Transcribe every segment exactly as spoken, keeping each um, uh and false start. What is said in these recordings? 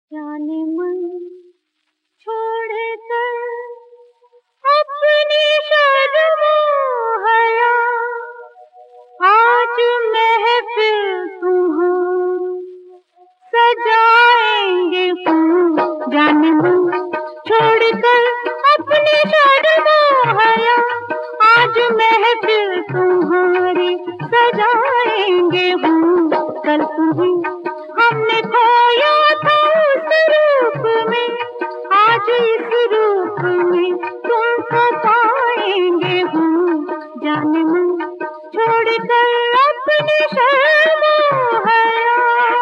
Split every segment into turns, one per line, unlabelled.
जाने मन छोड़कर अपनी शर्म हया, आज महफिल तुम्हारी सजाएंगे फूल। जाने मन छोड़कर अपनी शर्म हया, आज महफिल तुम्हारी सजाएंगे फूल। कल तुम्हें हमने खोया था उस रूप में, आज इस रूप में तुमको पाएंगे हम। जाने मन छोड़कर अपनी शर्म हया।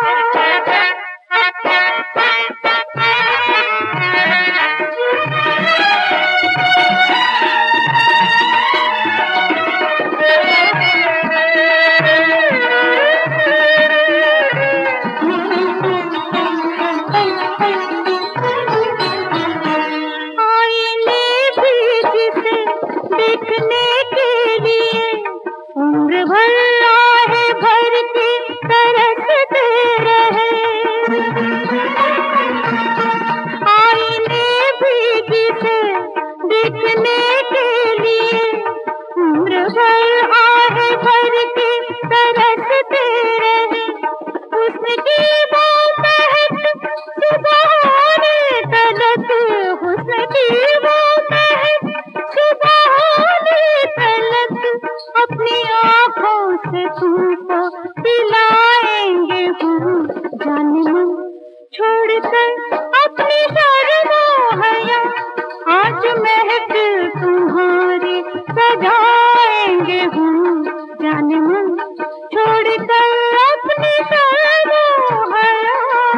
देखने के लिए उम्र भर आहे भर के तरसते रहे, आईने भी जिसे देखने के लिए उम्र भर आहे भर के तरसते रहे। उसकी वो महक सुबहाने तलक, उसकी वो महक सुबहाने तलक अपनी आँखों से तुमको दिलाएंगे हम। जाने मन छोड़कर अपनी शर्म हया, आज महफिल तुम्हारी सजाएंगे हम। जाने मन छोड़कर अपनी शर्म हया।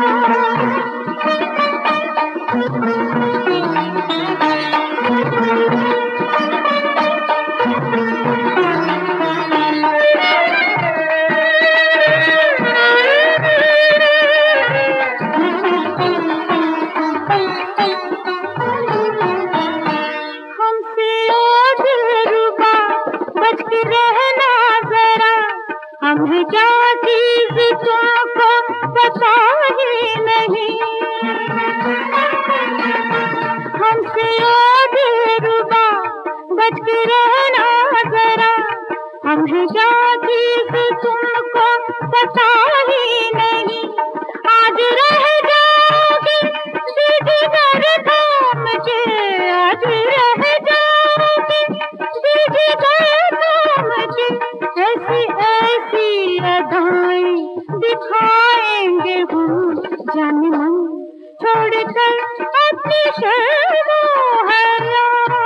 बच के रहना जरा, हमें क्या चीज तुमको पता ही नहीं। हमसे ओ दिलरुबा बच के रहना जरा, हमें क्या चीज तुमको पता ही नहीं। आज रह जाओगे जिगर थाम के, आज रह जाओगे जिगर थाम के, ऐसी ऐसी अदाएं दिखाएंगे हम। जाने मन छोड़कर अपनी शर्म हया।